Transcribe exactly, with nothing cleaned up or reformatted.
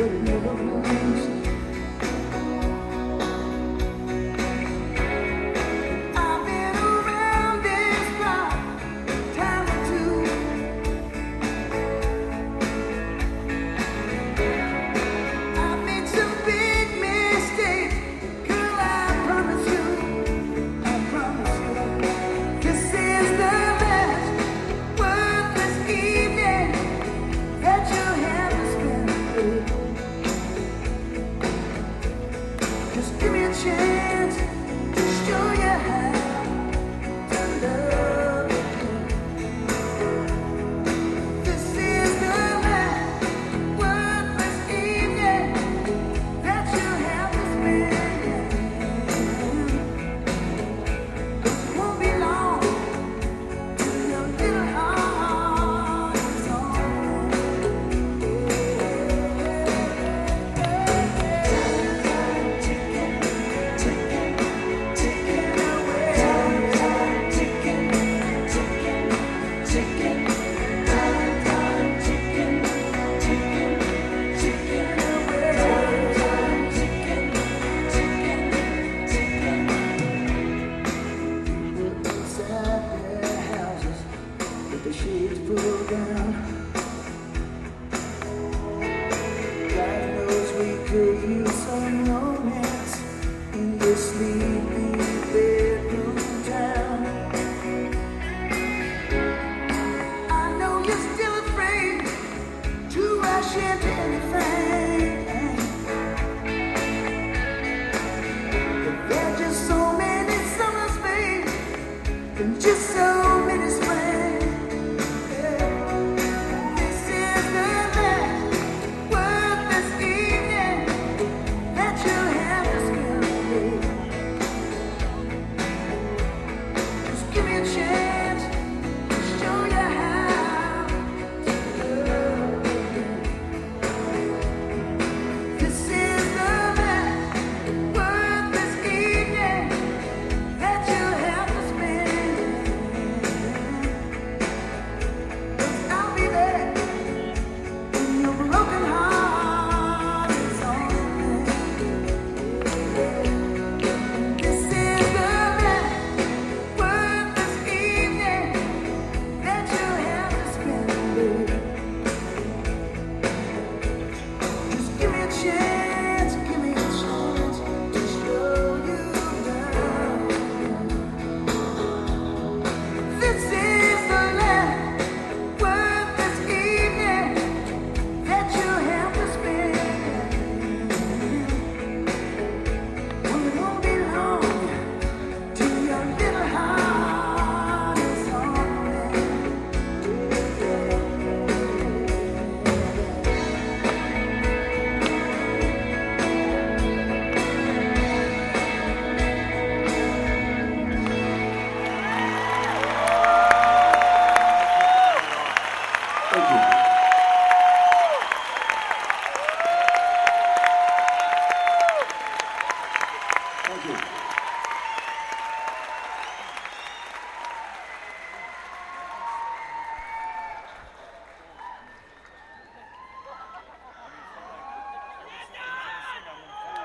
it never moves. I've been around this block a time or two. I've made some big mistakes, girl, I promise you, I promise you, this is the last worthless evening that you have to spend. Just give me a chance to show you how to love again. This is the last worthless evening that you have to spend. It won't be long till your little heart is on. Inside their houses with the shades pulled down. God knows we could use some romance in this sleepy bedroom town. I know you're still afraid to rush into anything, but there are just so many summers, babe, and just so many springs. This is the last worthless evening that you have to spend. Just give me a chance to show you how to love again. This is the last worthless evening that you have to spend. 'Cause I'll be there when your broken heart is on. This is the last worthless evening that you have to spend. Just give me a chance, give me a chance to show you love. This is the last worthless evening that you have to spend. Well, it won't be long till your little heart is on me. Thank you. Thank you.